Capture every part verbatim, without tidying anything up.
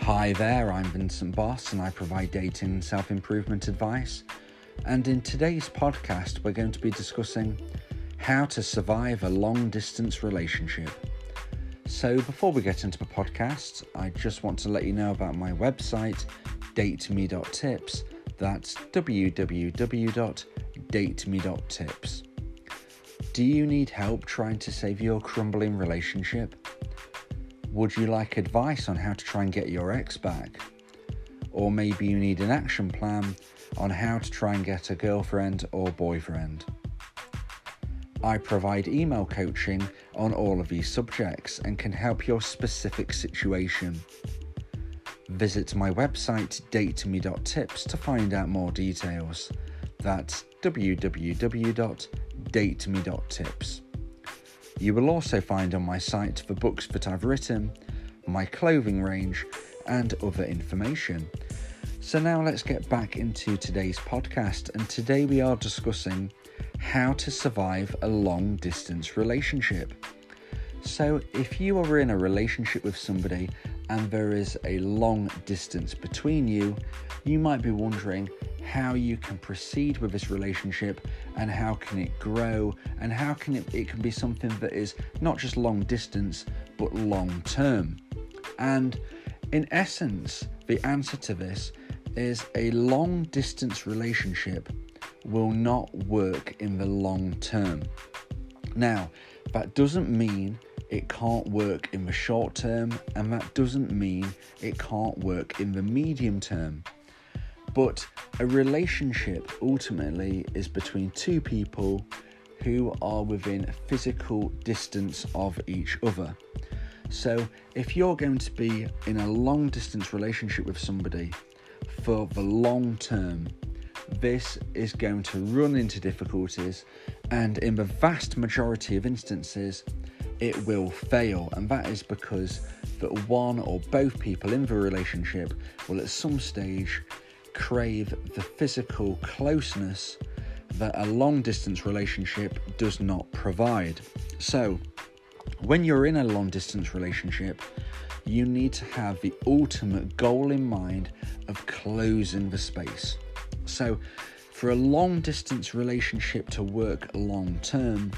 Hi there, I'm Vincent Boss and I provide dating and self-improvement advice. And in today's podcast, we're going to be discussing how to survive a long-distance relationship. So before we get into the podcast, I just want to let you know about my website, date me dot tips. That's w w w dot date me dot tips. Do you need help trying to save your crumbling relationship? Would you like advice on how to try and get your ex back? Or maybe you need an action plan on how to try and get a girlfriend or boyfriend. I provide email coaching on all of these subjects and can help your specific situation. Visit my website date me dot tips to find out more details. That's w w w dot date me dot tips. You will also find on my site the books that I've written, my clothing range, and other information. So now let's get back into today's podcast, and today we are discussing how to survive a long-distance relationship. So if you are in a relationship with somebody and there is a long distance between you, you might be wondering how you can proceed with this relationship and how can it grow and how can it, it can be something that is not just long distance but long term. And in essence, the answer to this is a long distance relationship will not work in the long term. Now, that doesn't mean it can't work in the short term, and that doesn't mean it can't work in the medium term. But a relationship ultimately is between two people who are within physical distance of each other. So if you're going to be in a long distance relationship with somebody for the long term, this is going to run into difficulties, and in the vast majority of instances, it will fail. And that is because that one or both people in the relationship will at some stage crave the physical closeness that a long distance relationship does not provide. So when you're in a long distance relationship, you need to have the ultimate goal in mind of closing the space. So for a long distance relationship to work long term,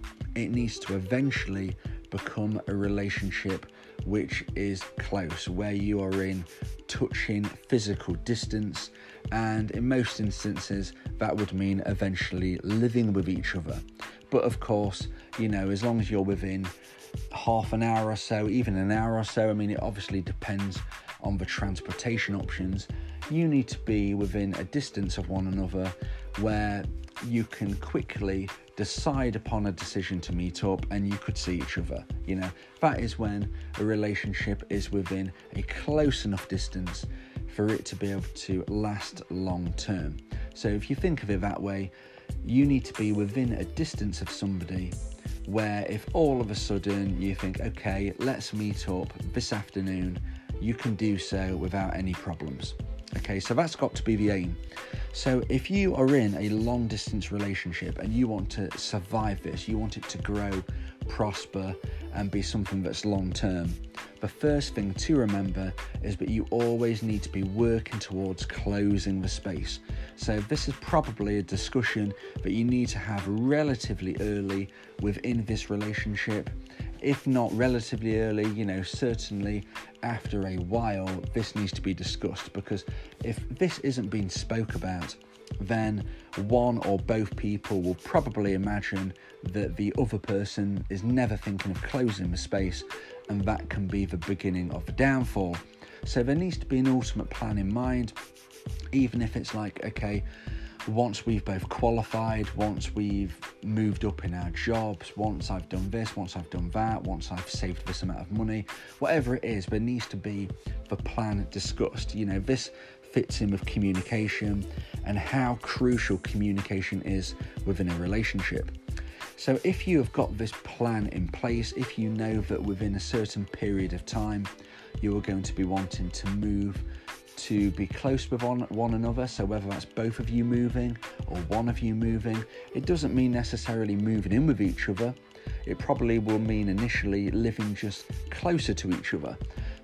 it needs to eventually become a relationship which is close, where you are in touching physical distance, and in most instances that would mean eventually living with each other. But of course, you know, as long as you're within half an hour or so, even an hour or so, I mean, it obviously depends on the transportation options. You need to be within a distance of one another where you can quickly decide upon a decision to meet up and you could see each other. You know, that is when a relationship is within a close enough distance for it to be able to last long term. So if you think of it that way, you need to be within a distance of somebody where if all of a sudden you think, okay, let's meet up this afternoon, you can do so without any problems. Okay, so that's got to be the aim. So if you are in a long distance relationship and you want to survive this, you want it to grow, prosper, and be something that's long term, the first thing to remember is that you always need to be working towards closing the space. So this is probably a discussion that you need to have relatively early within this relationship. If not relatively early, you know, certainly after a while, this needs to be discussed, because if this isn't being spoke about, then one or both people will probably imagine that the other person is never thinking of closing the space, and that can be the beginning of the downfall. So there needs to be an ultimate plan in mind, even if it's like, okay, once we've both qualified, once we've moved up in our jobs, once I've done this, once I've done that, once I've saved this amount of money, whatever it is, there needs to be the plan discussed. You know, this fits in with communication and how crucial communication is within a relationship. So if you have got this plan in place, if you know that within a certain period of time you are going to be wanting to move to be close with one, one another, so whether that's both of you moving or one of you moving, it doesn't mean necessarily moving in with each other. It probably will mean initially living just closer to each other.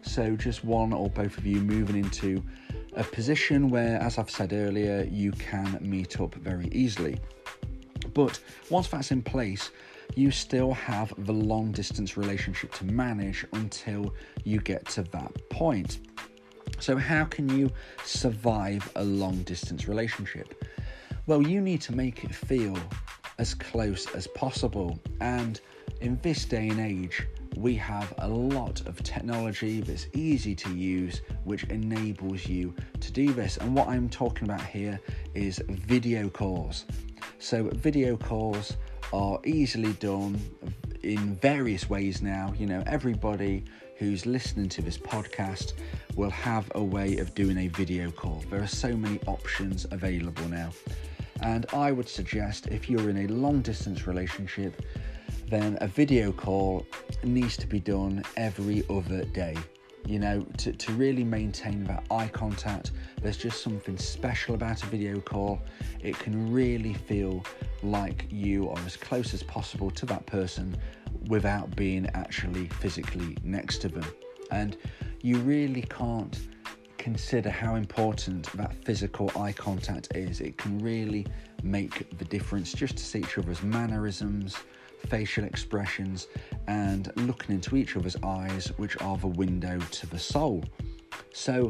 So just one or both of you moving into a position where, as I've said earlier, you can meet up very easily. But once that's in place, you still have the long distance relationship to manage until you get to that point. So how can you survive a long distance relationship? Well, you need to make it feel as close as possible. And in this day and age, we have a lot of technology that's easy to use, which enables you to do this. And what I'm talking about here is video calls. So video calls are easily done in various ways now. You know, everybody who's listening to this podcast will have a way of doing a video call. There are so many options available now. And I would suggest, if you're in a long distance relationship, then a video call needs to be done every other day. You know, to, to really maintain that eye contact, there's just something special about a video call. It can really feel like you are as close as possible to that person without being actually physically next to them. And you really can't consider how important that physical eye contact is. It can really make the difference just to see each other's mannerisms, facial expressions, and looking into each other's eyes, which are the window to the soul. So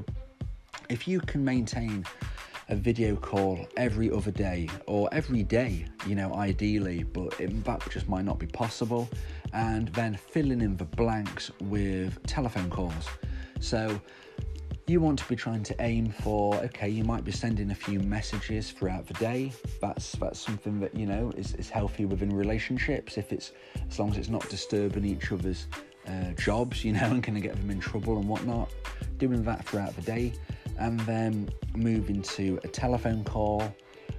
if you can maintain a video call every other day, or every day, you know, ideally, but it, that just might not be possible, and then filling in the blanks with telephone calls. So you want to be trying to aim for, okay, you might be sending a few messages throughout the day. That's that's something that, you know, is, is healthy within relationships, if it's, as long as it's not disturbing each other's uh, jobs, you know, and going to get them in trouble and whatnot. Doing that throughout the day, and then moving to a telephone call,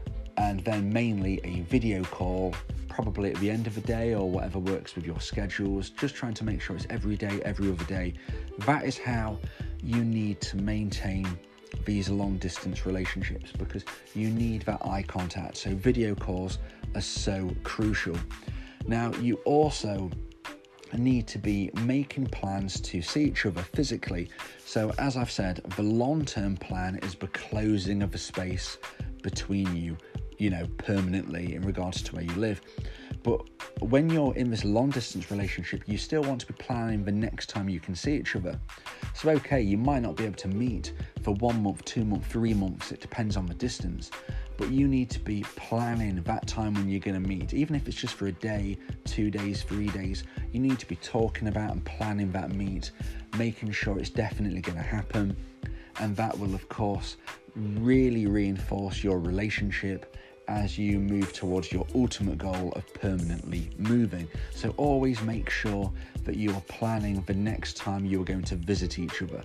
and then mainly a video call, probably at the end of the day or whatever works with your schedules. Just trying to make sure it's every day, every other day. That is how you need to maintain these long distance relationships, because you need that eye contact. So video calls are so crucial. Now, you also need to be making plans to see each other physically. So as I've said, the long-term plan is the closing of the space between you, you know, permanently in regards to where you live. But when you're in this long distance relationship, you still want to be planning the next time you can see each other. So okay, you might not be able to meet for one month, two months, three months, it depends on the distance, but you need to be planning that time when you're going to meet. Even if it's just for a day, two days, three days, you need to be talking about and planning that meet, making sure it's definitely going to happen. And that will, of course, really reinforce your relationship as you move towards your ultimate goal of permanently moving. So always make sure that you are planning the next time you are going to visit each other.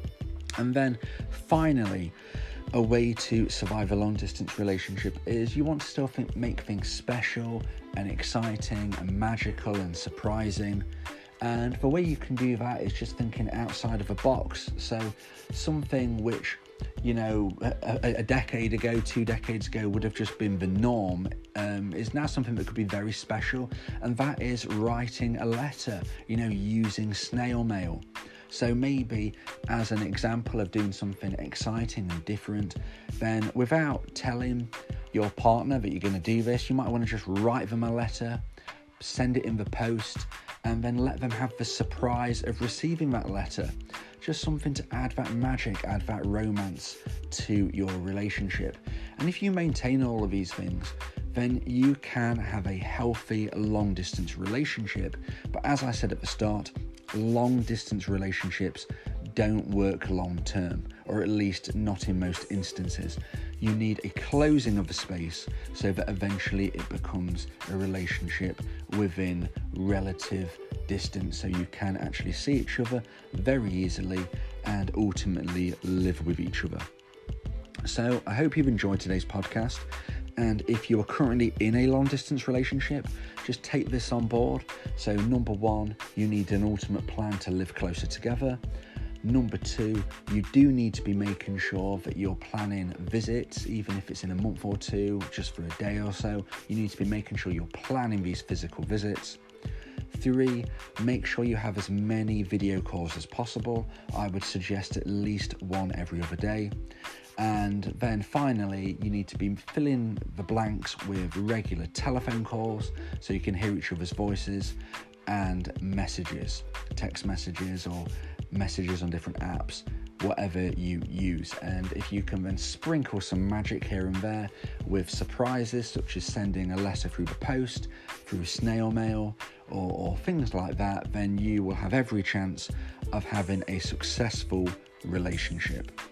And then finally, a way to survive a long distance relationship is you want to still think, make things special and exciting and magical and surprising. And the way you can do that is just thinking outside of a box. So something which, you know, a, a decade ago, two decades ago would have just been the norm, um, is now something that could be very special. And that is writing a letter, you know, using snail mail. So maybe as an example of doing something exciting and different, then without telling your partner that you're going to do this, you might want to just write them a letter, send it in the post, and then let them have the surprise of receiving that letter. Just something to add that magic, add that romance to your relationship. And if you maintain all of these things, then you can have a healthy long distance relationship. But as I said at the start, long distance relationships don't work long term, or at least not in most instances. You need a closing of the space so that eventually it becomes a relationship within relative distance, so you can actually see each other very easily and ultimately live with each other. So I hope you've enjoyed today's podcast. And if you are currently in a long distance relationship, just take this on board. So number one, you need an ultimate plan to live closer together. Number two, you do need to be making sure that you're planning visits, even if it's in a month or two, just for a day or so. You need to be making sure you're planning these physical visits. Three, make sure you have as many video calls as possible. I would suggest at least one every other day. And then finally, you need to be filling the blanks with regular telephone calls so you can hear each other's voices, and messages, text messages or messages on different apps, whatever you use. And if you can then sprinkle some magic here and there with surprises, such as sending a letter through the post, through snail mail, or, or things like that, then you will have every chance of having a successful relationship.